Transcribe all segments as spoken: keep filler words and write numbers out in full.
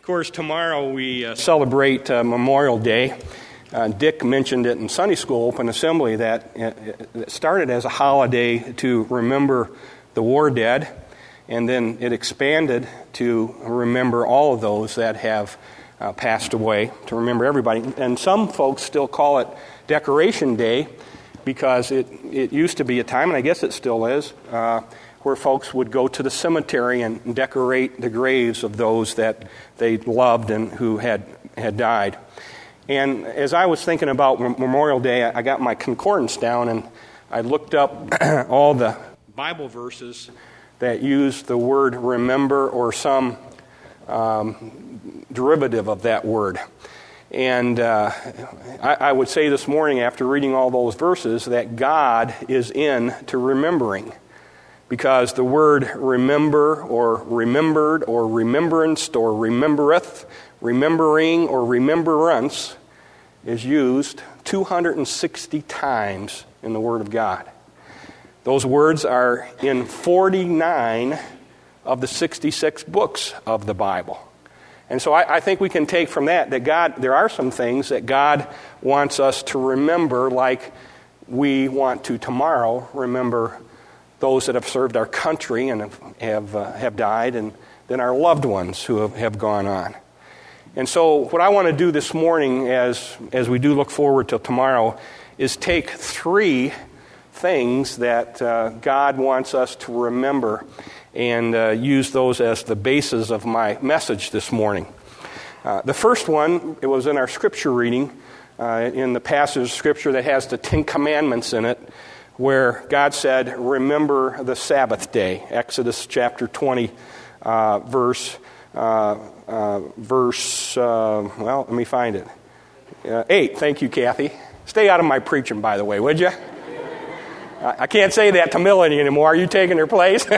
course, tomorrow we uh, celebrate uh, Memorial Day. Uh, Dick mentioned it in Sunday School Open Assembly that it started as a holiday to remember the war dead, and then it expanded to remember all of those that have uh, passed away, to remember everybody. And some folks still call it Decoration Day because it, it used to be a time, and I guess it still is, uh, where folks would go to the cemetery and decorate the graves of those that they loved and who had, had died. And as I was thinking about Memorial Day, I got my concordance down and I looked up all the Bible verses that use the word remember or some um, derivative of that word. And uh, I, I would say this morning after reading all those verses that God is in to remembering. Because the word remember or remembered or remembranced or remembereth, remembering or remembrance is used two hundred sixty times in the Word of God. Those words are in forty-nine of the sixty-six books of the Bible. And so I, I think we can take from that that God, there are some things that God wants us to remember, like we want to tomorrow remember those that have served our country and have have, uh, have died, and then our loved ones who have, have gone on. And so what I want to do this morning as, as we do look forward to tomorrow is take three things that uh, God wants us to remember and uh, use those as the basis of my message this morning. Uh, the first one, it was in our scripture reading, uh, in the passage of scripture that has the Ten Commandments in it, where God said, remember the Sabbath day. Exodus chapter twenty, uh, verse, uh, uh, verse, uh, well, let me find it. Uh, eight, thank you, Kathy. Stay out of my preaching, by the way, would you? I can't say that to Melanie anymore. Are you taking her place?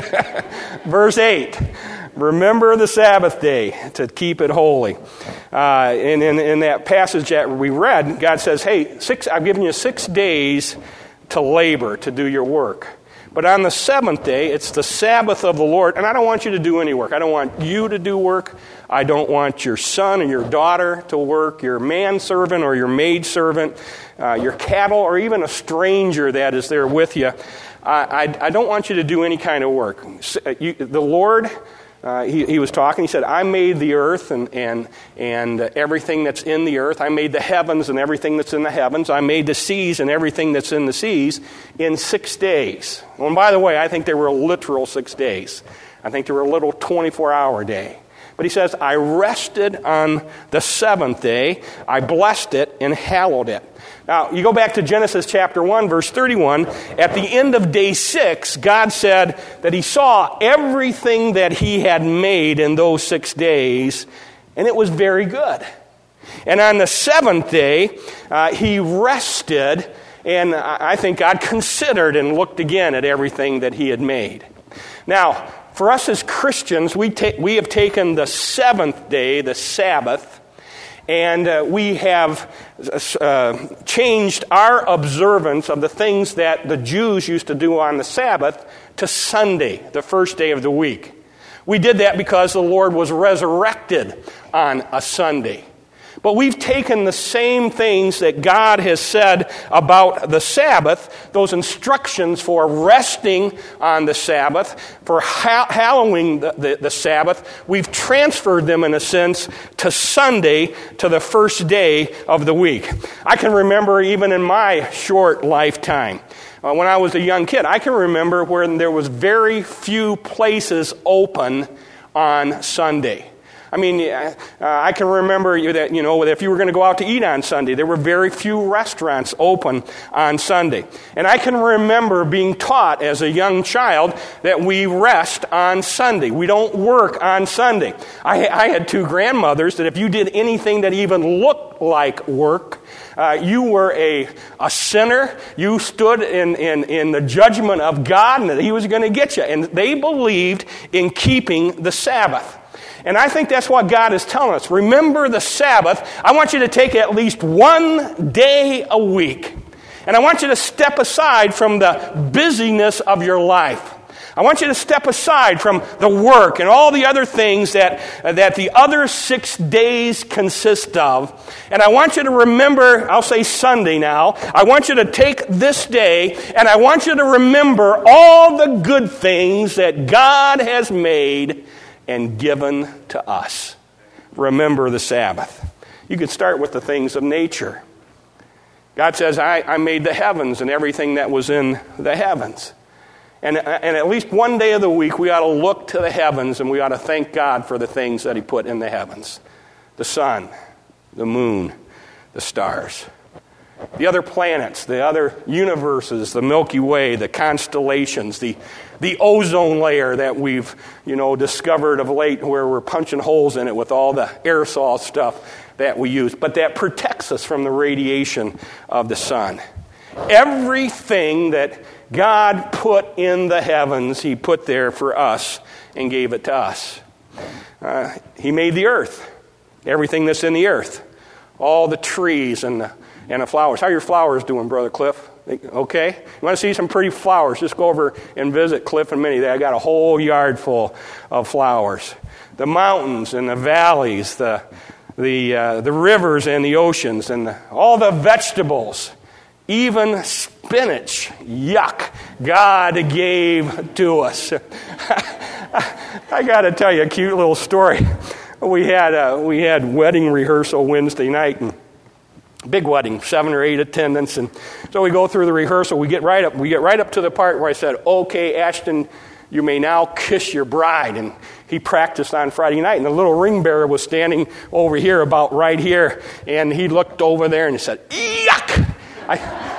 Verse eight, remember the Sabbath day to keep it holy. Uh, and in, in that passage that we read, God says, hey, six, I've given you six days to labor, to do your work. But on the seventh day, it's the Sabbath of the Lord, and I don't want you to do any work. I don't want you to do work. I don't want your son or your daughter to work, your manservant or your maidservant, uh, your cattle, or even a stranger that is there with you. I, I, I don't want you to do any kind of work. You, the Lord... Uh, he, he was talking, he said, I made the earth and, and, and uh, everything that's in the earth. I made the heavens and everything that's in the heavens. I made the seas and everything that's in the seas in six days. Well, and by the way, I think they were a literal six days. I think they were a little twenty-four hour day. But he says, I rested on the seventh day. I blessed it and hallowed it. Now, you go back to Genesis chapter one, verse thirty-one. At the end of day six, God said that he saw everything that he had made in those six days, and it was very good. And on the seventh day, uh, he rested, and I think God considered and looked again at everything that he had made. Now, for us as Christians, we ta- we have taken the seventh day, the Sabbath, and uh, we have uh, changed our observance of the things that the Jews used to do on the Sabbath to Sunday, the first day of the week. We did that because the Lord was resurrected on a Sunday. But we've taken the same things that God has said about the Sabbath, those instructions for resting on the Sabbath, for hallowing the, the, the Sabbath, we've transferred them in a sense to Sunday, to the first day of the week. I can remember even in my short lifetime, uh, when I was a young kid, I can remember when there was very few places open on Sunday. I mean, uh, I can remember that, you know, if you were going to go out to eat on Sunday, there were very few restaurants open on Sunday. And I can remember being taught as a young child that we rest on Sunday. We don't work on Sunday. I, I had two grandmothers that if you did anything that even looked like work, uh, you were a, a sinner. You stood in, in, in the judgment of God and that he was going to get you. And they believed in keeping the Sabbath. And I think that's what God is telling us. Remember the Sabbath. I want you to take at least one day a week. And I want you to step aside from the busyness of your life. I want you to step aside from the work and all the other things that, uh, that the other six days consist of. And I want you to remember, I'll say Sunday now, I want you to take this day and I want you to remember all the good things that God has made and given to us. Remember the Sabbath. You could start with the things of nature. God says, I, I made the heavens and everything that was in the heavens. And, and at least one day of the week, we ought to look to the heavens and we ought to thank God for the things that He put in the heavens. The sun, the moon, the stars. The other planets, the other universes, the Milky Way, the constellations, the, the ozone layer that we've, you know, discovered of late where we're punching holes in it with all the aerosol stuff that we use, but that protects us from the radiation of the sun. Everything that God put in the heavens, He put there for us and gave it to us. Uh, he made the earth, everything that's in the earth, all the trees and the, and the flowers. How are your flowers doing, Brother Cliff? Okay? You want to see some pretty flowers? Just go over and visit Cliff and Minnie. They got a whole yard full of flowers. The mountains and the valleys, the the uh, the rivers and the oceans, and the, all the vegetables, even spinach, yuck, God gave to us. I got to tell you a cute little story. We had uh, we had wedding rehearsal Wednesday night, and big wedding, seven or eight attendants, and so we go through the rehearsal. We get right up. We get right up to the part where I said, "Okay, Ashton, you may now kiss your bride." And he practiced on Friday night, and the little ring bearer was standing over here, about right here, and he looked over there and he said, "Yuck!" I,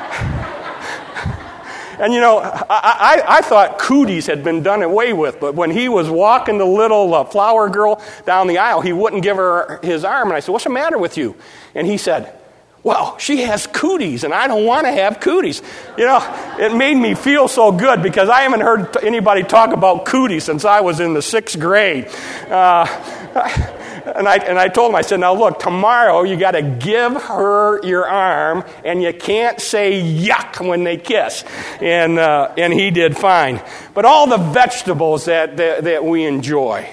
and you know, I, I, I thought cooties had been done away with, but when he was walking the little uh, flower girl down the aisle, he wouldn't give her his arm, and I said, "What's the matter with you?" And he said, "Well, she has cooties, and I don't want to have cooties." You know, it made me feel so good because I haven't heard anybody talk about cooties since I was in the sixth grade. Uh, and I and I told him, I said, "Now look, tomorrow you got to give her your arm, and you can't say yuck when they kiss." And uh, and he did fine. But all the vegetables that that, that we enjoy.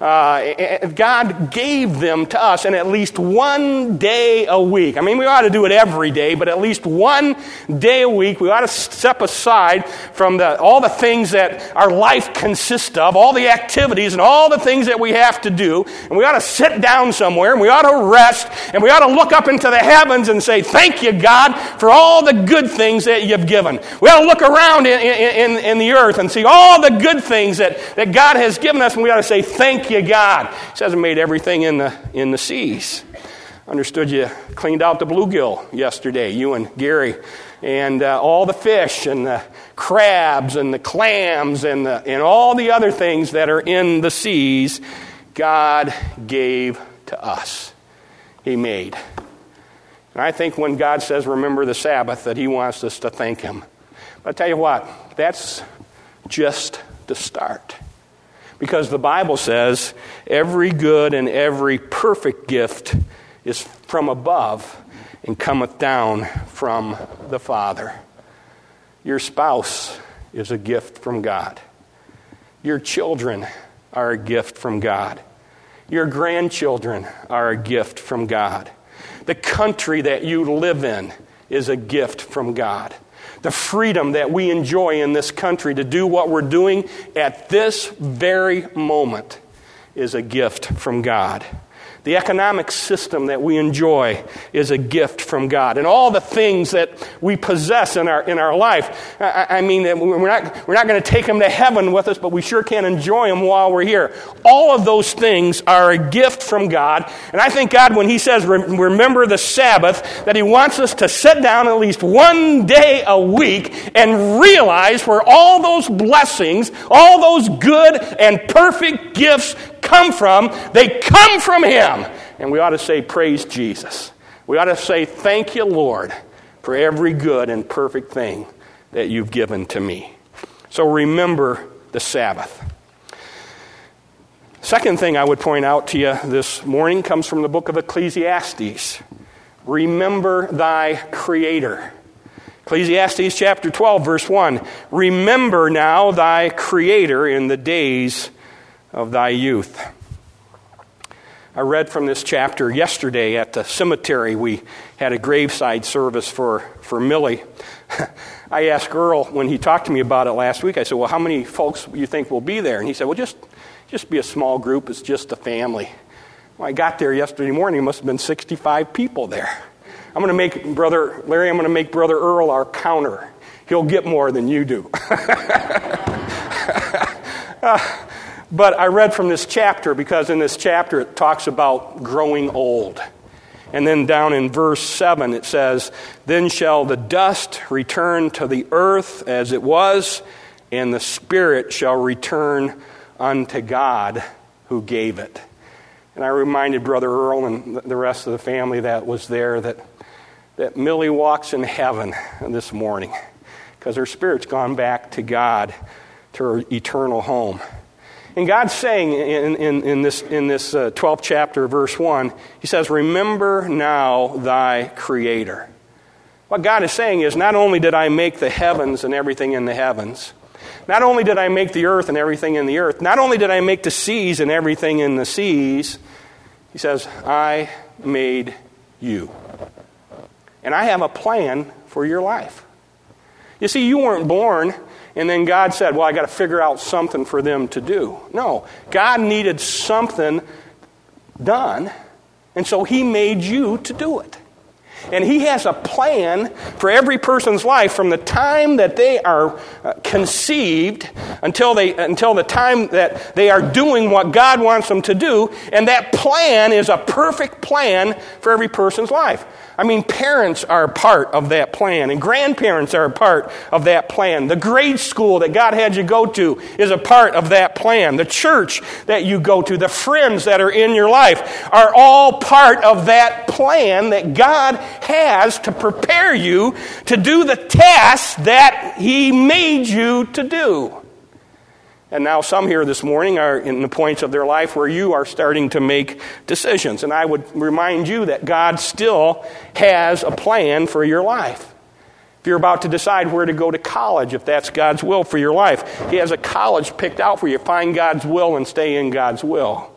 Uh, God gave them to us in at least one day a week. I mean, we ought to do it every day, but at least one day a week, we ought to step aside from the, all the things that our life consists of, all the activities and all the things that we have to do, and we ought to sit down somewhere, and we ought to rest, and we ought to look up into the heavens and say, "Thank you, God, for all the good things that you've given." We ought to look around in, in, in the earth and see all the good things that, that God has given us, and we ought to say, "Thank you, God." He says He made everything in the in the seas. Understood you cleaned out the bluegill yesterday, you and Gary, and uh, all the fish and the crabs and the clams and the, and all the other things that are in the seas. God gave to us. He made. And I think when God says remember the Sabbath, that He wants us to thank Him. But I tell you what, that's just the start. Because the Bible says every good and every perfect gift is from above and cometh down from the Father. Your spouse is a gift from God. Your children are a gift from God. Your grandchildren are a gift from God. The country that you live in is a gift from God. The freedom that we enjoy in this country to do what we're doing at this very moment is a gift from God. The economic system that we enjoy is a gift from God. And all the things that we possess in our in our life, I, I mean, we're not we're not going to take them to heaven with us, but we sure can enjoy them while we're here. All of those things are a gift from God. And I think God, when He says, remember the Sabbath, that He wants us to sit down at least one day a week and realize where all those blessings, all those good and perfect gifts come from. They come from Him. And we ought to say, praise Jesus. We ought to say, thank you, Lord, for every good and perfect thing that you've given to me. So remember the Sabbath. Second thing I would point out to you this morning comes from the book of Ecclesiastes. Remember thy Creator. Ecclesiastes chapter twelve, verse one, remember now thy Creator in the days of thy youth. I read from this chapter yesterday at the cemetery. We had a graveside service for, for Millie. I asked Earl when he talked to me about it last week, I said, well, how many folks you think will be there? And he said, well, just, just be a small group. It's just a family. When I got there yesterday morning, it must have been sixty-five people there. I'm going to make Brother Larry, I'm going to make Brother Earl our counter. He'll get more than you do. uh, but I read from this chapter because in this chapter it talks about growing old. And then down in verse seven it says, then shall the dust return to the earth as it was, and the spirit shall return unto God who gave it. And I reminded Brother Earl and the rest of the family that was there that that Millie walks in heaven this morning because her spirit's gone back to God, to her eternal home. And God's saying in, in, in this, in this uh, twelfth chapter, verse one, he says, remember now thy Creator. What God is saying is, not only did I make the heavens and everything in the heavens, not only did I make the earth and everything in the earth, not only did I make the seas and everything in the seas, he says, I made you. And I have a plan for your life. You see, you weren't born and then God said, well, I got to figure out something for them to do. No, God needed something done, and so he made you to do it. And he has a plan for every person's life from the time that they are uh, conceived until they until the time that they are doing what God wants them to do. And that plan is a perfect plan for every person's life. I mean, parents are a part of that plan, and grandparents are a part of that plan. The grade school that God had you go to is a part of that plan. The church that you go to, the friends that are in your life are all part of that plan that God has to prepare you to do the tasks that he made you to do. And now some here this morning are in the points of their life where you are starting to make decisions. And I would remind you that God still has a plan for your life. If you're about to decide where to go to college, if that's God's will for your life, he has a college picked out for you. Find God's will and stay in God's will.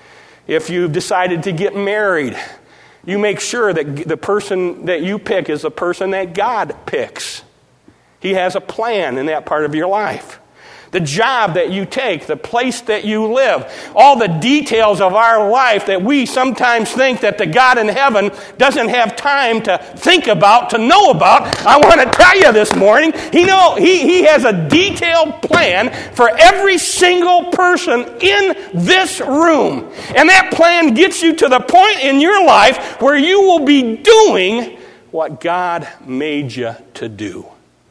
If you've decided to get married, you make sure that the person that you pick is the person that God picks. He has a plan in that part of your life. The job that you take, the place that you live, all the details of our life that we sometimes think that the God in heaven doesn't have time to think about, to know about. I want to tell you this morning, he, know, he, he has a detailed plan for every single person in this room. And that plan gets you to the point in your life where you will be doing what God made you to do.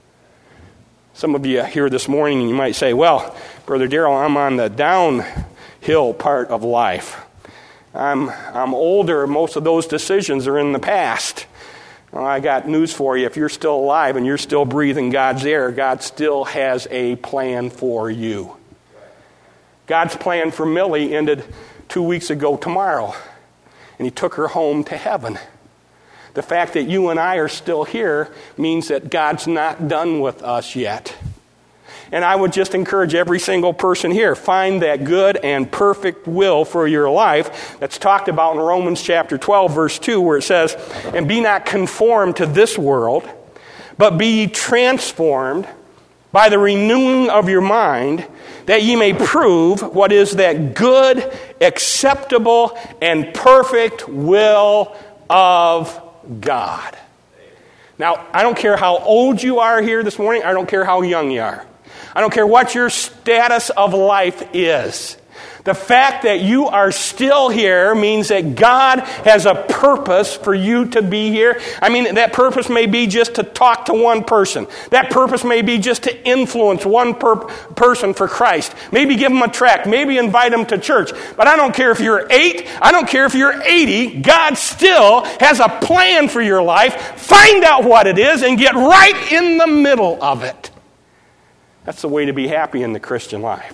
Some of you here this morning, and you might say, well, Brother Darrell, I'm on the downhill part of life. I'm I'm older. Most of those decisions are in the past. Well, I got news for you. If you're still alive and you're still breathing God's air, God still has a plan for you. God's plan for Millie ended two weeks ago tomorrow, and he took her home to heaven. The fact that you and I are still here means that God's not done with us yet. And I would just encourage every single person here, find that good and perfect will for your life that's talked about in Romans chapter twelve, verse two, where it says, and be not conformed to this world, but be ye transformed by the renewing of your mind, that ye may prove what is that good, acceptable, and perfect will of God. Now, I don't care how old you are here this morning. I don't care how young you are. I don't care what your status of life is. The fact that you are still here means that God has a purpose for you to be here. I mean, that purpose may be just to talk to one person. That purpose may be just to influence one per- person for Christ. Maybe give them a tract. Maybe invite them to church. But I don't care if you're eight. I don't care if you're eighty. God still has a plan for your life. Find out what it is and get right in the middle of it. That's the way to be happy in the Christian life.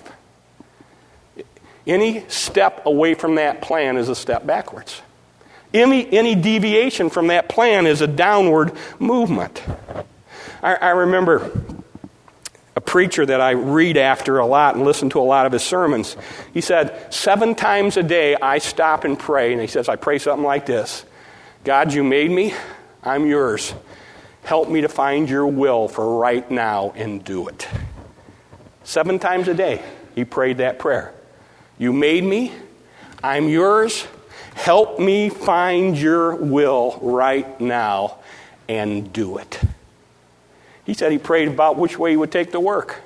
Any step away from that plan is a step backwards. Any, any deviation from that plan is a downward movement. I, I remember a preacher that I read after a lot and listen to a lot of his sermons. He said, seven times a day I stop and pray. And he says, I pray something like this. God, you made me. I'm yours. Help me to find your will for right now and do it. Seven times a day he prayed that prayer. You made me. I'm yours. Help me find your will right now and do it. He said he prayed about which way he would take to work.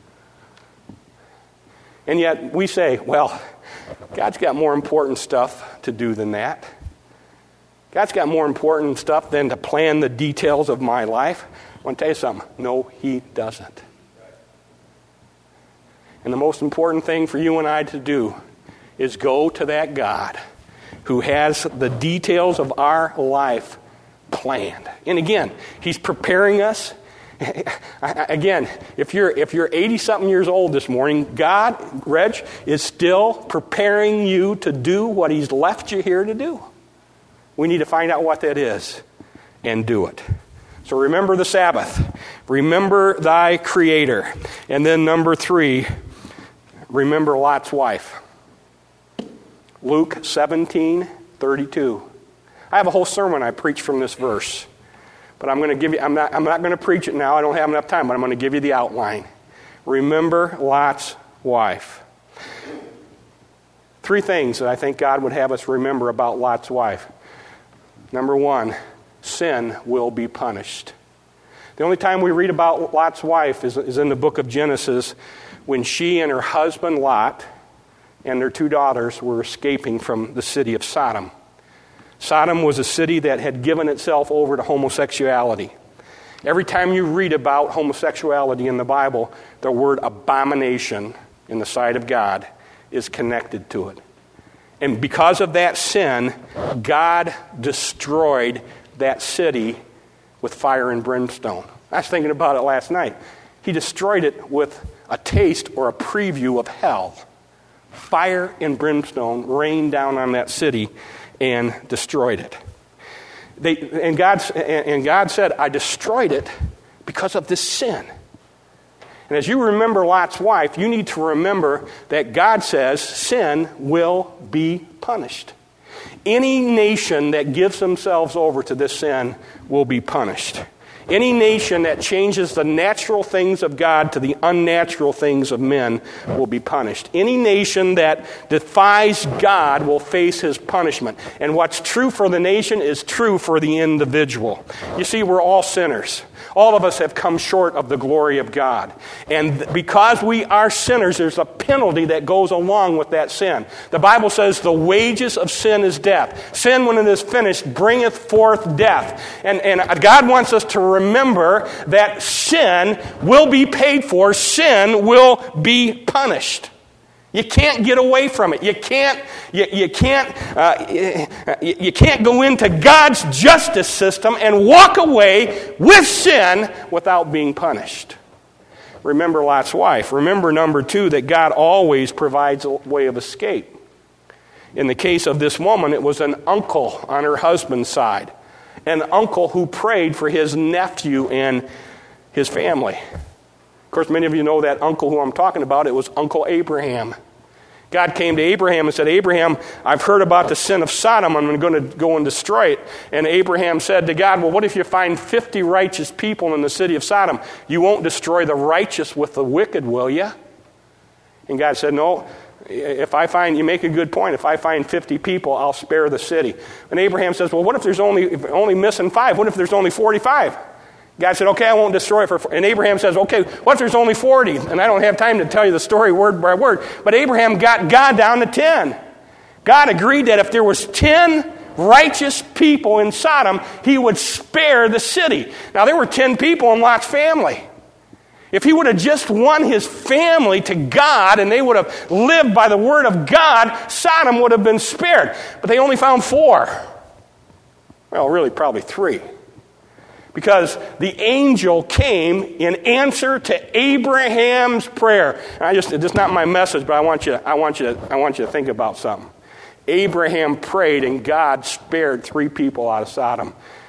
And yet we say, well, God's got more important stuff to do than that. God's got more important stuff than to plan the details of my life. I want to tell you something. No, he doesn't. And the most important thing for you and I to do is go to that God who has the details of our life planned. And again, he's preparing us. Again, if you're if you're eighty-something years old this morning, God, Reg, is still preparing you to do what he's left you here to do. We need to find out what that is and do it. So remember the Sabbath. Remember thy Creator. And then number three, remember Lot's wife. Luke seventeen thirty-two. I have a whole sermon I preach from this verse. But I'm going to give you, I'm not, I'm not going to preach it now. I don't have enough time, but I'm going to give you the outline. Remember Lot's wife. Three things that I think God would have us remember about Lot's wife. Number one, sin will be punished. The only time we read about Lot's wife is, is in the book of Genesis, when she and her husband Lot and their two daughters were escaping from the city of Sodom. Sodom was a city that had given itself over to homosexuality. Every time you read about homosexuality in the Bible, the word abomination in the sight of God is connected to it. And because of that sin, God destroyed that city with fire and brimstone. I was thinking about it last night. He destroyed it with a taste or a preview of hell. Fire and brimstone rained down on that city and destroyed it. They, and, God, and God said, I destroyed it because of this sin. And as you remember Lot's wife, you need to remember that God says sin will be punished. Any nation that gives themselves over to this sin will be punished. Any nation that changes the natural things of God to the unnatural things of men will be punished. Any nation that defies God will face his punishment. And what's true for the nation is true for the individual. You see, we're all sinners. All of us have come short of the glory of God. And because we are sinners, there's a penalty that goes along with that sin. The Bible says the wages of sin is death. Sin, when it is finished, bringeth forth death. And, and God wants us to remember that sin will be paid for. Sin will be punished. You can't get away from it. You can't. You, you can't. Uh, you, you can't go into God's justice system and walk away with sin without being punished. Remember Lot's wife. Remember, number two, that God always provides a way of escape. In the case of this woman, it was an uncle on her husband's side, an uncle who prayed for his nephew and his family. Of course, many of you know that uncle who I'm talking about. It was Uncle Abraham. God came to Abraham and said, Abraham, I've heard about the sin of Sodom. I'm going to go and destroy it. And Abraham said to God, well, what if you find fifty righteous people in the city of Sodom? You won't destroy the righteous with the wicked, will you? And God said, no. If I find, you make a good point, if I find fifty people, I'll spare the city. And Abraham says, well, what if there's only, if only missing five? What if there's only forty-five? God said, okay, I won't destroy it. For, and Abraham says, okay, what if there's only forty? And I don't have time to tell you the story word by word. But Abraham got God down to ten. God agreed that if there was ten righteous people in Sodom, he would spare the city. Now, there were ten people in Lot's family. If he would have just won his family to God and they would have lived by the word of God, Sodom would have been spared. But they only found four. Well, really, probably three. Because the angel came in answer to Abraham's prayer. And I just, it's not my message, but I want you, I want you, to, I want you to think about something. Abraham prayed and God spared three people out of Sodom.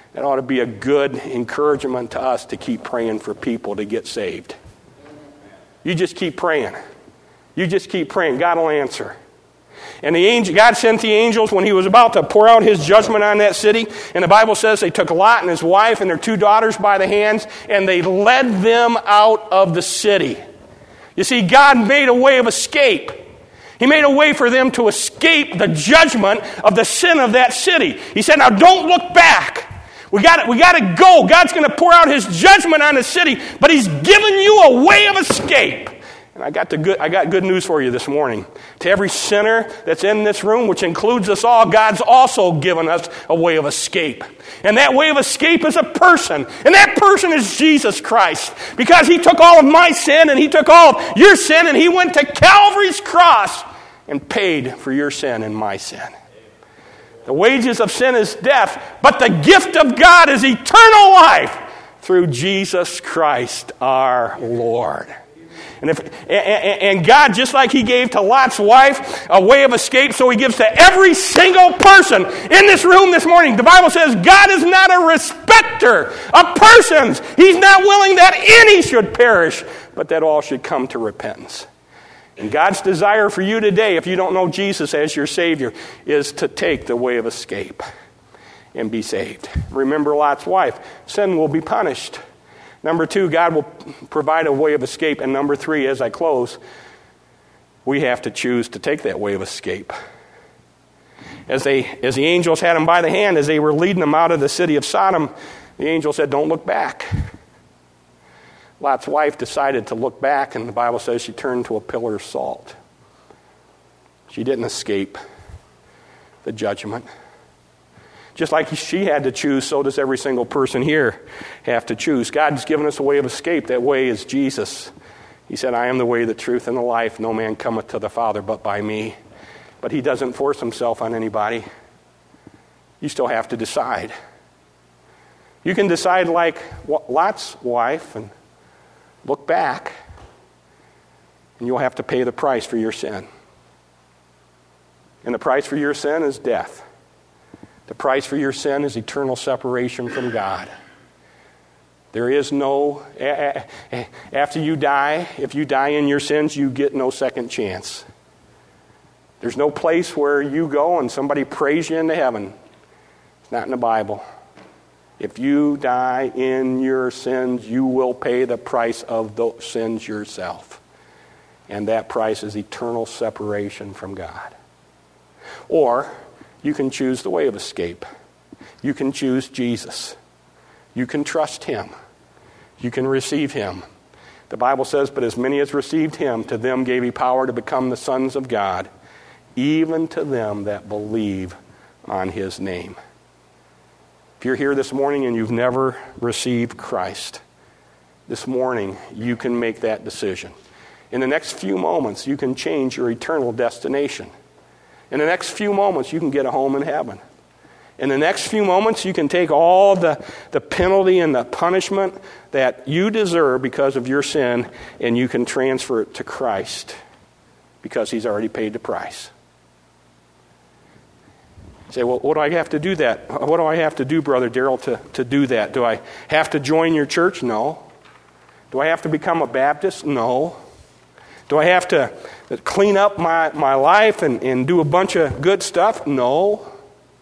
That ought to be a good encouragement to us to keep praying for people to get saved. You just keep praying. You just keep praying. God will answer. And the angel, God sent the angels when he was about to pour out his judgment on that city. And the Bible says they took Lot and his wife and their two daughters by the hands, and they led them out of the city. You see, God made a way of escape. He made a way for them to escape the judgment of the sin of that city. He said, now don't look back. We got we got to go. God's going to pour out his judgment on the city, but he's given you a way of escape. And I got the good I got good news for you this morning. To every sinner that's in this room, which includes us all, God's also given us a way of escape. And that way of escape is a person. And that person is Jesus Christ. Because he took all of my sin and he took all of your sin and he went to Calvary's cross and paid for your sin and my sin. The wages of sin is death, but the gift of God is eternal life through Jesus Christ our Lord. And, if, and God, just like he gave to Lot's wife a way of escape, so he gives to every single person in this room this morning. The Bible says God is not a respecter of persons. He's not willing that any should perish, but that all should come to repentance. And God's desire for you today, if you don't know Jesus as your Savior, is to take the way of escape and be saved. Remember Lot's wife. Sin will be punished. Number two, God will provide a way of escape. And number three, as I close, we have to choose to take that way of escape. As they, as the angels had him by the hand, as they were leading him out of the city of Sodom, the angel said, don't look back. Lot's wife decided to look back, and the Bible says she turned to a pillar of salt. She didn't escape the judgment. Just like she had to choose, so does every single person here have to choose. God's given us a way of escape. That way is Jesus. He said, I am the way, the truth, and the life. No man cometh to the Father but by me. But he doesn't force himself on anybody. You still have to decide. You can decide like Lot's wife and look back, and you'll have to pay the price for your sin. And the price for your sin is death. The price for your sin is eternal separation from God. There is no, after you die, if you die in your sins, you get no second chance. There's no place where you go and somebody prays you into heaven. It's not in the Bible. If you die in your sins, you will pay the price of those sins yourself. And that price is eternal separation from God. Or you can choose the way of escape. You can choose Jesus. You can trust him. You can receive him. The Bible says, but as many as received him, to them gave he power to become the sons of God, even to them that believe on his name. If you're here this morning and you've never received Christ, this morning you can make that decision. In the next few moments, you can change your eternal destination. In the next few moments, you can get a home in heaven. In the next few moments, you can take all the, the penalty and the punishment that you deserve because of your sin, and you can transfer it to Christ because he's already paid the price. You say, well, what do I have to do that? What do I have to do, Brother Darrell, to, to do that? Do I have to join your church? No. Do I have to become a Baptist? No. Do I have to clean up my, my life and, and do a bunch of good stuff? No.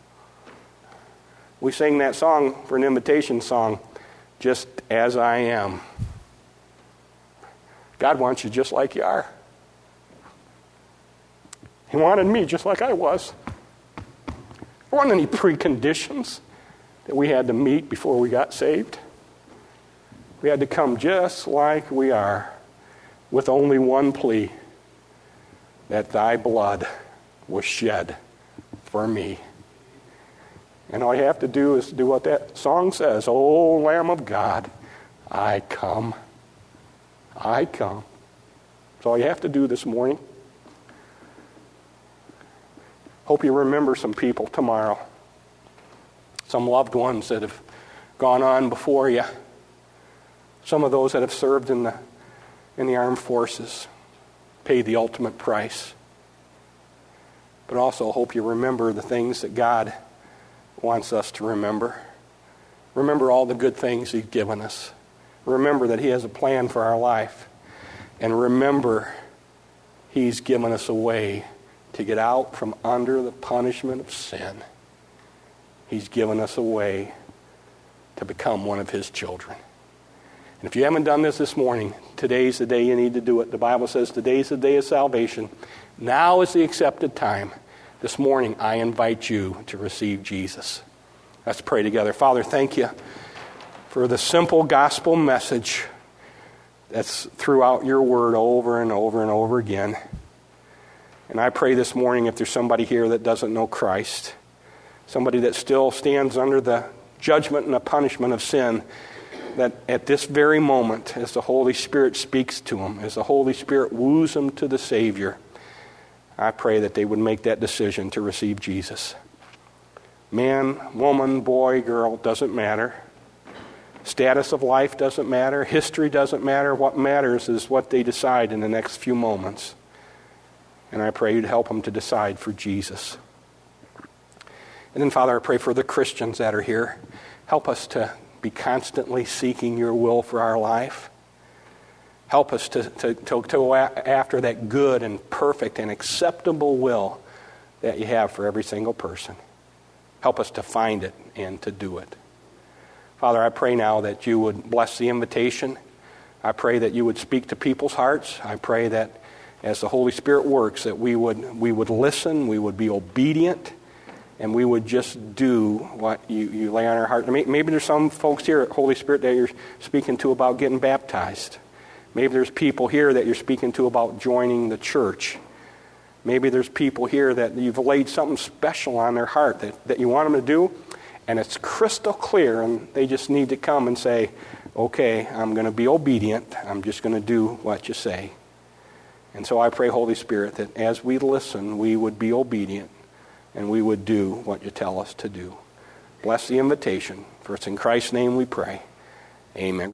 We sang that song for an invitation song, Just As I Am. God wants you just like you are. He wanted me just like I was. There weren't any preconditions that we had to meet before we got saved. We had to come just like we are, with only one plea, that thy blood was shed for me. And all you have to do is do what that song says, O Lamb of God, I come. I come. That's all you have to do this morning. Hope you remember some people tomorrow. Some loved ones that have gone on before you. Some of those that have served in the in the armed forces, paid the ultimate price. But also hope you remember the things that God wants us to remember. Remember all the good things He's given us. Remember that He has a plan for our life. And remember He's given us a way to get out from under the punishment of sin. He's given us a way to become one of His children. And if you haven't done this this morning, today's the day you need to do it. The Bible says today's the day of salvation. Now is the accepted time. This morning, I invite you to receive Jesus. Let's pray together. Father, thank you for the simple gospel message that's throughout your word over and over and over again. And I pray this morning, if there's somebody here that doesn't know Christ, somebody that still stands under the judgment and the punishment of sin, that at this very moment, as the Holy Spirit speaks to them, as the Holy Spirit woos them to the Savior, I pray that they would make that decision to receive Jesus. Man, woman, boy, girl, doesn't matter. Status of life doesn't matter. History doesn't matter. What matters is what they decide in the next few moments. And I pray you'd help them to decide for Jesus. And then, Father, I pray for the Christians that are here. Help us to be constantly seeking your will for our life. Help us to, to, to, to go after that good and perfect and acceptable will that you have for every single person. Help us to find it and to do it. Father, I pray now that you would bless the invitation. I pray that you would speak to people's hearts. I pray that as the Holy Spirit works, that we would we would listen, we would be obedient, and we would just do what you, you lay on our heart. Maybe there's some folks here at Holy Spirit that you're speaking to about getting baptized. Maybe there's people here that you're speaking to about joining the church. Maybe there's people here that you've laid something special on their heart that, that you want them to do, and it's crystal clear, and they just need to come and say, okay, I'm going to be obedient. I'm just going to do what you say. And so I pray, Holy Spirit, that as we listen, we would be obedient and we would do what you tell us to do. Bless the invitation. For it's in Christ's name we pray. Amen.